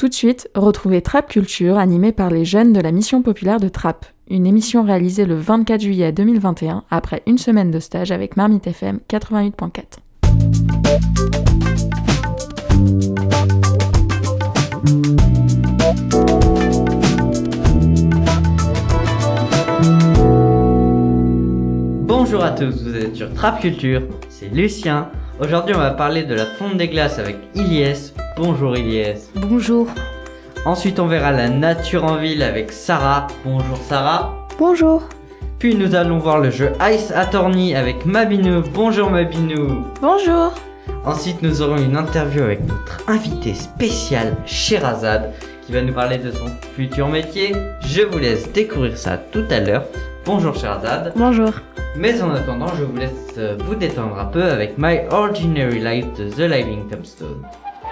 Tout de suite, retrouvez Trap Culture animée par les jeunes de la Mission Populaire de Trappes, une émission réalisée le 24 juillet 2021 après une semaine de stage avec Marmite FM 88.4. Bonjour à tous, vous êtes sur Trap Culture, c'est Lucien. Aujourd'hui on va parler de la fonte des glaces avec Ilyes. Bonjour Ilyes. Bonjour. Ensuite on verra la nature en ville avec Sarah. Bonjour Sarah. Bonjour. Puis nous allons voir le jeu Ice Attorney avec Mabinou. Bonjour Mabinou. Bonjour. Ensuite nous aurons une interview avec notre invité spécial Sherazade qui va nous parler de son futur métier. Je vous laisse découvrir ça tout à l'heure. Bonjour Sherazade. Bonjour. Mais en attendant, je vous laisse vous détendre un peu avec My Ordinary Life de The Living Tombstone.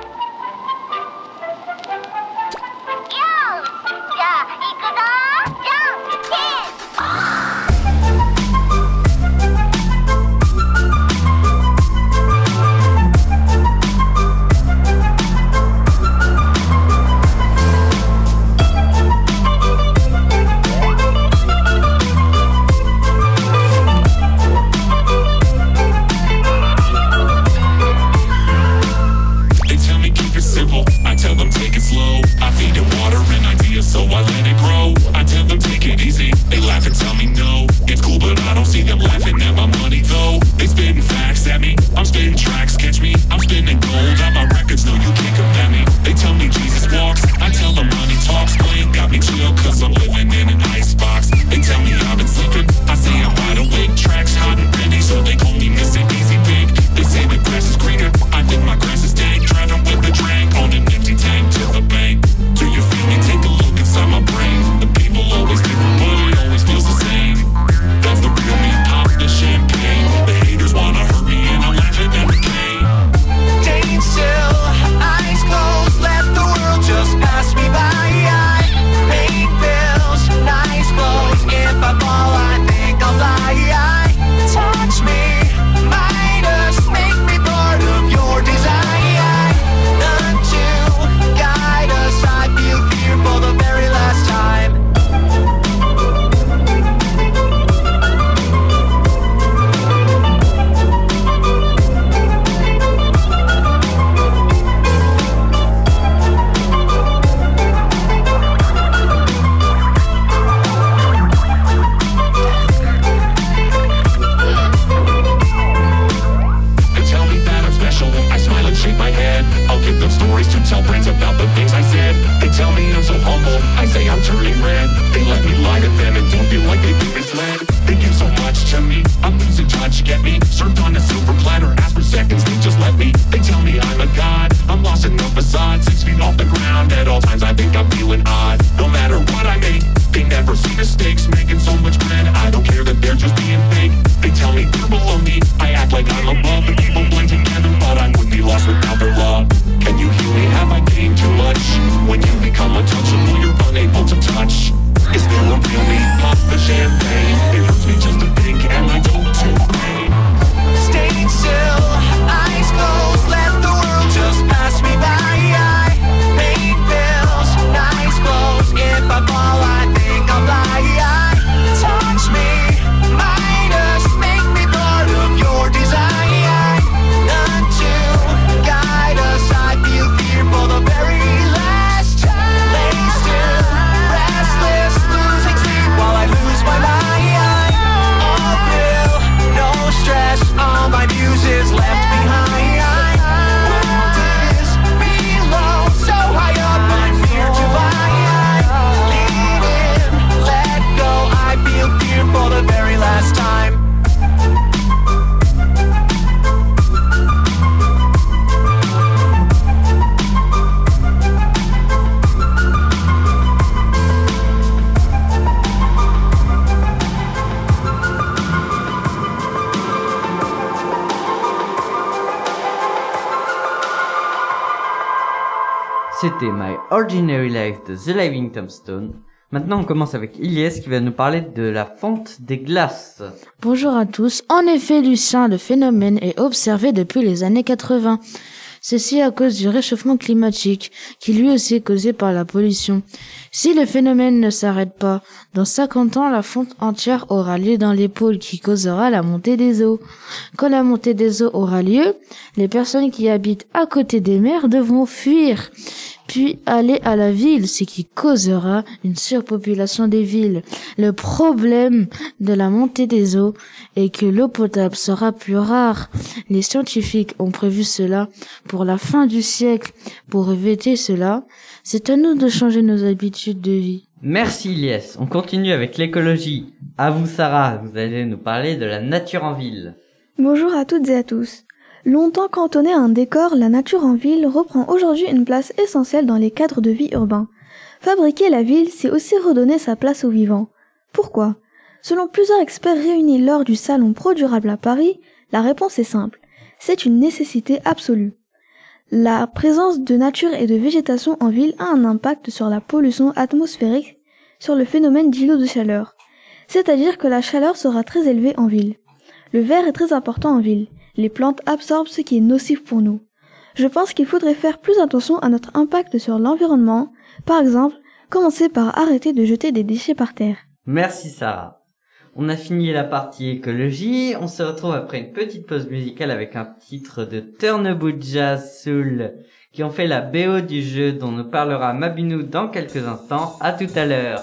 C'était My Ordinary Life de The Living Tombstone. Maintenant, on commence avec Ilyes qui va nous parler de la fonte des glaces. Bonjour à tous. En effet, Lucien, le phénomène est observé depuis les années 80. Ceci à cause du réchauffement climatique, qui lui aussi est causé par la pollution. Si le phénomène ne s'arrête pas, dans 50 ans, la fonte entière aura lieu dans les pôles qui causera la montée des eaux. Quand la montée des eaux aura lieu, les personnes qui habitent à côté des mers devront fuir, puis aller à la ville, ce qui causera une surpopulation des villes. Le problème de la montée des eaux est que l'eau potable sera plus rare. Les scientifiques ont prévu cela pour la fin du siècle. Pour éviter cela, c'est à nous de changer nos habitudes de vie. Merci Ilyes. On continue avec l'écologie. À vous Sarah, vous allez nous parler de la nature en ville. Bonjour à toutes et à tous. Longtemps cantonnée à un décor, la nature en ville reprend aujourd'hui une place essentielle dans les cadres de vie urbains. Fabriquer la ville, c'est aussi redonner sa place aux vivants. Pourquoi ? Selon plusieurs experts réunis lors du salon Pro Durable à Paris, la réponse est simple. C'est une nécessité absolue. La présence de nature et de végétation en ville a un impact sur la pollution atmosphérique, sur le phénomène d'îlots de chaleur. C'est-à-dire que la chaleur sera très élevée en ville. Le verre est très important en ville. Les plantes absorbent ce qui est nocif pour nous. Je pense qu'il faudrait faire plus attention à notre impact sur l'environnement. Par exemple, commencer par arrêter de jeter des déchets par terre. Merci Sarah. On a fini la partie écologie. On se retrouve après une petite pause musicale avec un titre de Turnabout Jazz Soul qui ont fait la BO du jeu dont nous parlera Mabinou dans quelques instants. À tout à l'heure.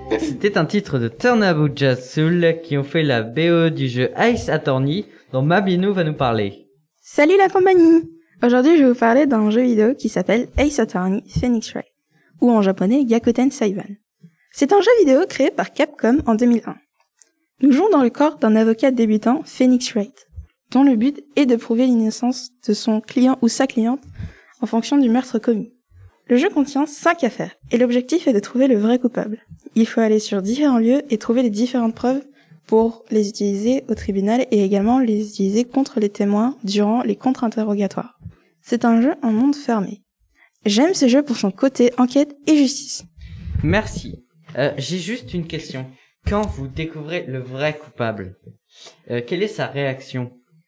C'était un titre de Turn Up Jazz Soul qui ont fait la BO du jeu Ace Attorney dont Mabinou va nous parler. Salut la compagnie! Aujourd'hui, je vais vous parler d'un jeu vidéo qui s'appelle Ace Attorney Phoenix Wright, ou en japonais Gyakuten Saiban. C'est un jeu vidéo créé par Capcom en 2001. Nous jouons dans le corps d'un avocat débutant, Phoenix Wright, dont le but est de prouver l'innocence de son client ou sa cliente en fonction du meurtre commis. Le jeu contient 5 affaires, et l'objectif est de trouver le vrai coupable. Il faut aller sur différents lieux et trouver les différentes preuves pour les utiliser au tribunal et également les utiliser contre les témoins durant les contre-interrogatoires. C'est un jeu en monde fermé. J'aime ce jeu pour son côté enquête et justice. Merci. J'ai juste une question. Quand vous découvrez le vrai coupable, quelle est sa réaction?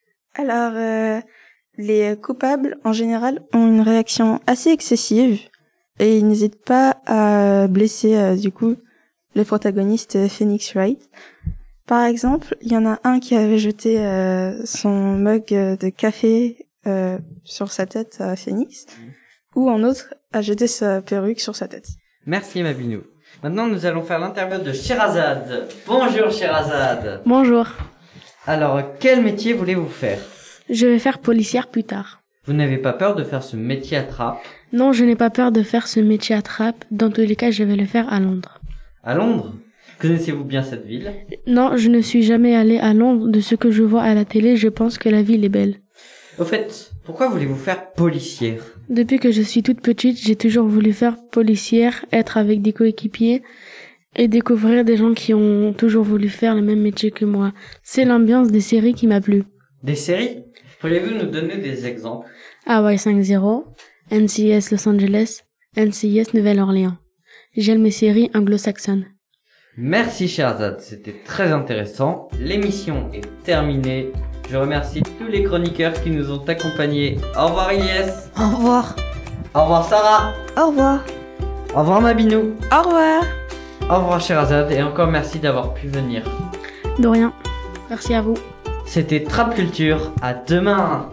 Alors, les coupables, en général, ont une réaction assez excessive et ils n'hésitent pas à blesser, du coup, le protagoniste Phoenix Wright. Par exemple, il y en a un qui avait jeté son mug de café sur sa tête à Phoenix, ou un autre a jeté sa perruque sur sa tête. Merci Mabinou. Maintenant, nous allons faire l'interview de Sherazade. Bonjour Sherazade. Bonjour, Alors, quel métier voulez-vous faire? je vais faire policière plus tard. Vous n'avez pas peur de faire ce métier à trappe? Non, je n'ai pas peur de faire ce métier à trappe. Dans tous les cas, je vais le faire à Londres. À Londres? Connaissez-vous bien cette ville? Non, je ne suis jamais allée à Londres. De ce que je vois à la télé, je pense que la ville est belle. Au fait, pourquoi voulez-vous faire policière? Depuis que je suis toute petite, j'ai toujours voulu faire policière, être avec des coéquipiers et découvrir des gens qui ont toujours voulu faire le même métier que moi. C'est l'ambiance des séries qui m'a plu. Des séries? Pourriez-vous nous donner des exemples? Hawaii 5-0, NCIS Los Angeles, NCIS Nouvelle-Orléans. J'aime mes séries anglo-saxonnes. Merci Sherazade, c'était très intéressant. L'émission est terminée. Je remercie tous les chroniqueurs qui nous ont accompagnés. Au revoir Ilyes. Au revoir. Au revoir Sarah. Au revoir. Au revoir Mabinou. Au revoir! Au revoir Sherazade et encore merci d'avoir pu venir. De rien. Merci à vous. C'était Trap Culture, à demain.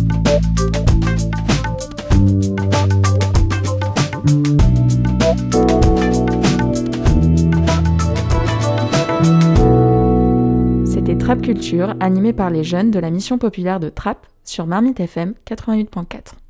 C'était Trap Culture, animé par les jeunes de la mission populaire de Trap sur Marmite FM 88.4.